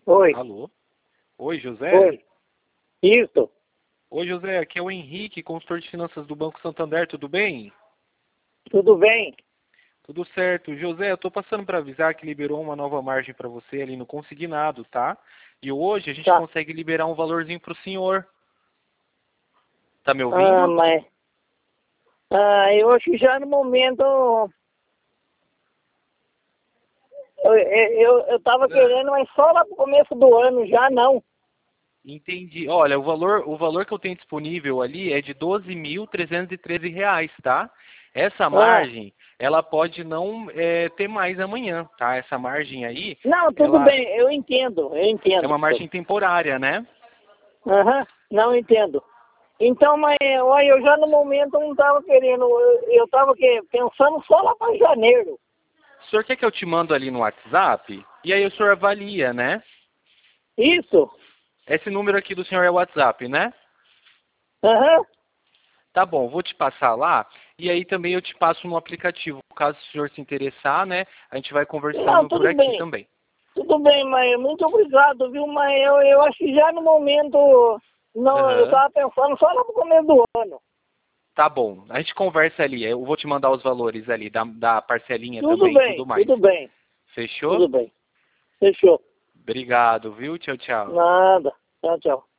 Oi. Alô? Oi, José? Oi. Isso. Oi, José, aqui é o Henrique, consultor de finanças do Banco Santander, tudo bem? Tudo bem? Tudo certo. José, eu tô passando para avisar que liberou uma nova margem para você ali no consignado, tá? E hoje a gente Tá. consegue liberar um valorzinho pro senhor. Tá me Ah, ouvindo? mas... eu acho que já no momento... Eu tava querendo, mas só lá pro começo do ano, já não. Entendi. Olha, o valor que eu tenho disponível ali é de R$ 12.313, tá? Essa Ah, margem, ela pode não ter mais amanhã, tá? Essa margem aí, não, tudo ela bem, eu entendo, é uma margem temporária, né? Aham, não entendo. Então, mas olha, eu já no momento não tava querendo, eu tava pensando só lá para janeiro. O senhor quer que eu te mando ali no WhatsApp? E aí o senhor avalia, né? Isso? Esse número aqui do senhor é o WhatsApp, né? Aham. Tá bom, vou te passar lá. E aí também eu te passo no aplicativo. Caso o senhor se interessar, né? A gente vai Não, conversando por tudo aqui bem. também. Tudo bem, mas muito obrigado, viu? Mas eu acho que já no momento, não, eu Aham. tava pensando só lá pro começo do ano. Tá bom, a gente conversa ali. Eu vou te mandar os valores ali da parcelinha Tudo também e bem, tudo mais. tudo bem, Fechou? tudo bem. Fechou. Obrigado, viu? Tchau, tchau. Nada. Tchau, tchau.